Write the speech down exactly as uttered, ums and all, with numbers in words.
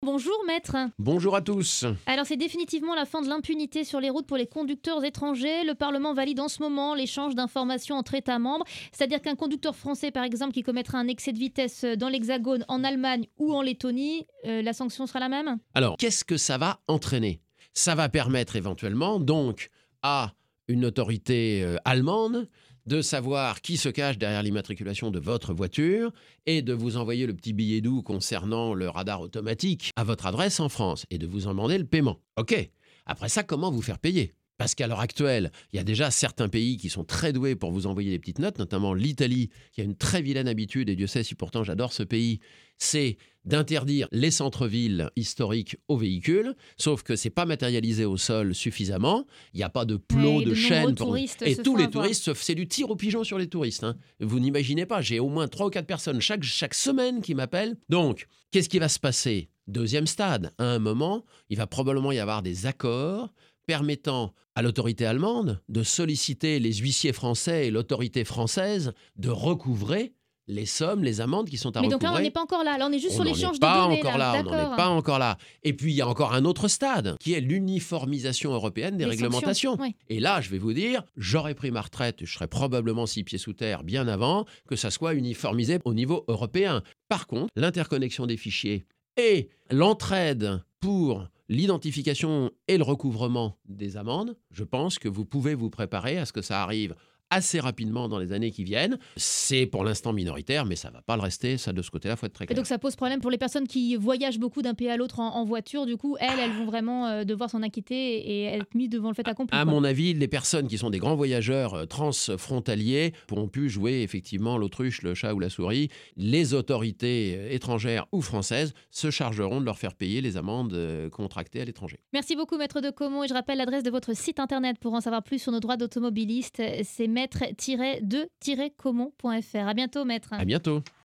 Bonjour maître. Bonjour à tous. Alors c'est définitivement la fin de l'impunité sur les routes pour les conducteurs étrangers. Le Parlement valide en ce moment l'échange d'informations entre États membres. C'est-à-dire qu'un conducteur français par exemple qui commettra un excès de vitesse dans l'Hexagone, en Allemagne ou en Lettonie, euh, la sanction sera la même ? Alors, qu'est-ce que ça va entraîner ? Ça va permettre éventuellement donc à une autorité euh, allemande de savoir qui se cache derrière l'immatriculation de votre voiture et de vous envoyer le petit billet doux concernant le radar automatique à votre adresse en France et de vous en demander le paiement. Ok, après ça, comment vous faire payer ? Parce qu'à l'heure actuelle, il y a déjà certains pays qui sont très doués pour vous envoyer des petites notes, notamment l'Italie, qui a une très vilaine habitude, et Dieu sait si pourtant j'adore ce pays, c'est d'interdire les centres-villes historiques aux véhicules, sauf que c'est pas matérialisé au sol suffisamment, il n'y a pas de plot Ouais, de de chaînes. nombreux touristes Et se tous font les avoir. touristes, c'est du tir au pigeon sur les touristes. Hein. Vous n'imaginez pas, j'ai au moins trois ou quatre personnes chaque, chaque semaine qui m'appellent. Donc, qu'est-ce qui va se passer ? Deuxième stade, à un moment, il va probablement y avoir des accords permettant à l'autorité allemande de solliciter les huissiers français et l'autorité française de recouvrer les sommes, les amendes qui sont à Mais recouvrer. donc là on n'est pas encore là, là on est juste On sur n'en l'échange est de pas données. encore là, on n'en D'accord. est pas encore là. Et puis il y a encore un autre stade, qui est l'uniformisation européenne des Les réglementations. sanctions, oui. Et là, je vais vous dire, j'aurais pris ma retraite, je serais probablement six pieds sous terre bien avant que ça soit uniformisé au niveau européen. Par contre, l'interconnexion des fichiers et l'entraide pour l'identification et le recouvrement des amendes, je pense que vous pouvez vous préparer à ce que ça arrive assez rapidement dans les années qui viennent. C'est pour l'instant minoritaire, mais ça ne va pas le rester. Ça, de ce côté-là, il faut être très Et clair. donc ça pose problème pour les personnes qui voyagent beaucoup d'un pays à l'autre en, en voiture. Du coup, elles, elles vont vraiment euh, devoir s'en acquitter et être mises devant le fait accompli. À quoi. mon avis, les personnes qui sont des grands voyageurs euh, transfrontaliers pourront plus jouer effectivement l'autruche, le chat ou la souris. Les autorités euh, étrangères ou françaises se chargeront de leur faire payer les amendes euh, contractées à l'étranger. Merci beaucoup maître de Comont et je rappelle l'adresse de votre site internet pour en savoir plus sur nos droits d'automobiliste. C'est maître tiret de tiret comont point f r. À bientôt maître. À bientôt.